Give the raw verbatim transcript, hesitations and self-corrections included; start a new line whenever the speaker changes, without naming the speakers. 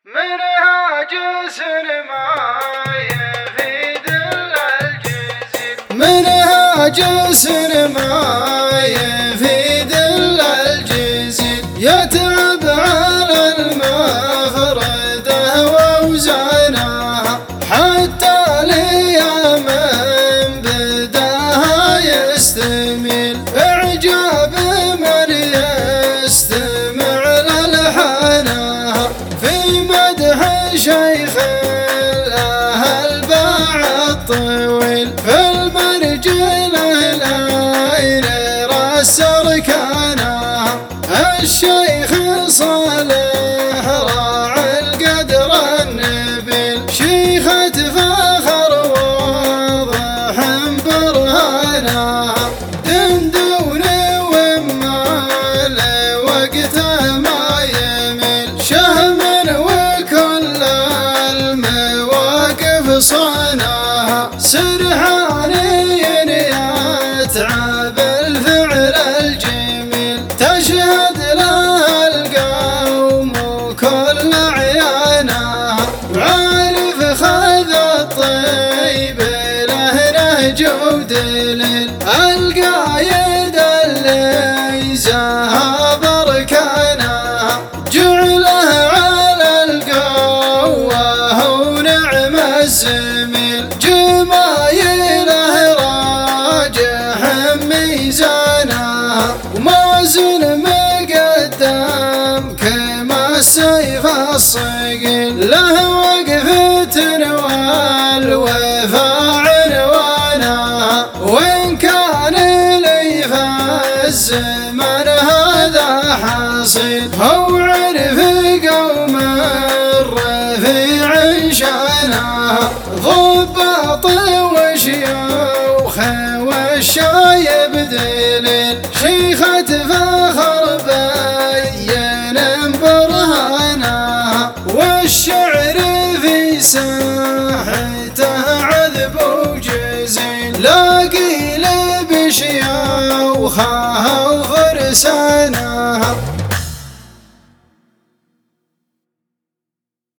منها جسر ما يفيد الجزيل منها جسر ما يفيد الجزيل يتعب على المفردة ووزنها حتى ليام بداها يستميل إعجاب من يستمع للحنها في مدح شيخ الأهل باع الطويل في المرجل العين راس ركانها الشيخ صالح راعي القدر النبيل شيخة فخر واضح برهانها دندون ومال وقته ما يميل شهم وكل المواقف صانها سرحاني يتعب الفعل الجميل تشهد له القوم وكل عيانها وعارف خذ الطيب له نهج ودليل القايد اللي زاها بركانها جعله على القوة ونعم الزميل جمايله راجح ميزانها ومازن مقدم كما السيف الصقيل له وقفة والوفاء عنوانها وإن كان لي فالزمن هذا حصيل هو عرف قوم الرفيع شانها ضباط وشيوخ والشايب دليل شيخة فخر بين برهانها والشعر في ساحته عذب وجزيل لاقي بشيوخها وفرسانها